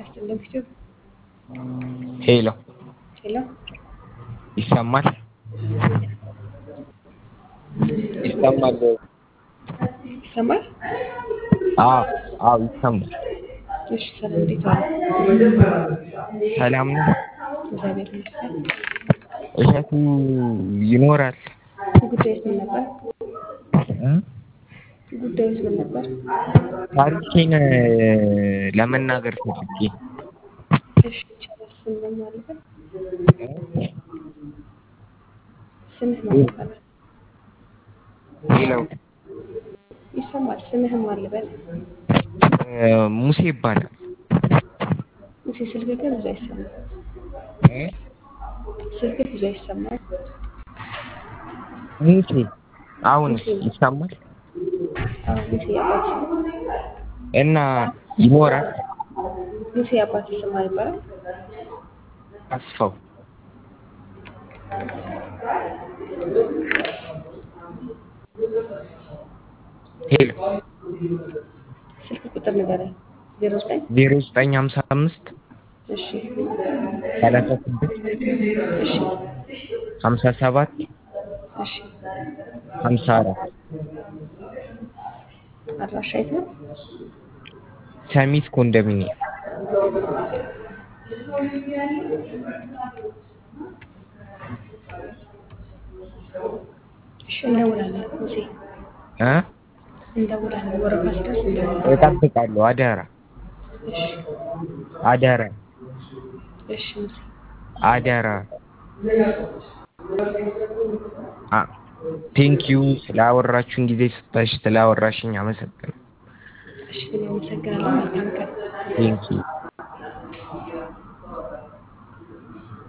ያስጥልኝ ፊቱ ሄሎ ሄሎ ይሰማል ይሰማል ይሰማል? አዎ ይሰማል። እሺ ሰላም እንዴት ዋሉ? ሰላም ነው። እግዚአብሔር ይመስገን። እሸቱ ይኖራል። ጉዳይስ ምን ነበር? ጉዳይስ ምን ነበር? ታሪኬን ለመናገር ፈልጌ። እሺ ይቻላል። ስም ማን ነበር? ስምህ ማን ነበር? ሄሎ ይሰማል። ስምህ ማን ነበር? ሙሴ ይባላል። ሙሴ ስልክህ ግን ብዙ አይሰማም። ስልክህ ብዙ አይሰማም። ሙሴ አሁንስ ሙሴ ይሰማል? ሙሴ አባት ስም እና ይኖራል። ሙሴ አባት ስም ማን ይባላል? አስፋው ሄሎ ስልክ ቁጥር ንገረኝ። 09 0955 እሺ 36 እሺ 57 እሺ 54 አድራሻ የት ነው? ሰሚት ኮንዶሚኒየም እሺ እንደውላለን ሙሴ እንደውላለን። ወረፋ ሲደርስ እንደውላለን። እጠብቃለሁ። አደራ እሺ አደራ እሺ ሙሴ አደራ። ቴንኪዩ ስላወራችሁን ጊዜ ስታሽ ስላወራሽኝ አመሰግናለሁ። እሺ እኔ አመሰግናለሁ። መልካም ቀን። ቴንኪዩ